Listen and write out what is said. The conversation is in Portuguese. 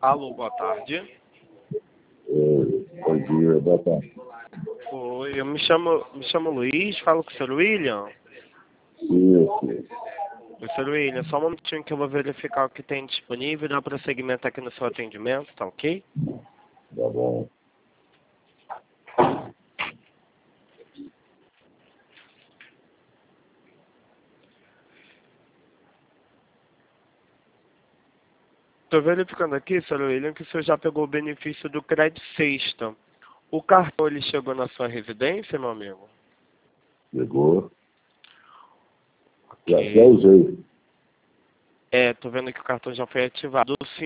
Alô, boa tarde. Bom dia, boa tarde. Oi, eu me chamo Luiz, falo com o Sr. William. Isso, O Sr. William, só um momentinho que eu vou verificar o que tem disponível e dar prosseguimento aqui no seu atendimento, tá ok? tá bom. Estou verificando aqui, Sr. William, que o senhor já pegou o benefício do crédito sexta. O cartão, ele chegou na sua residência, meu amigo? Chegou. Já Ok. usei. Tô vendo que o cartão já foi ativado.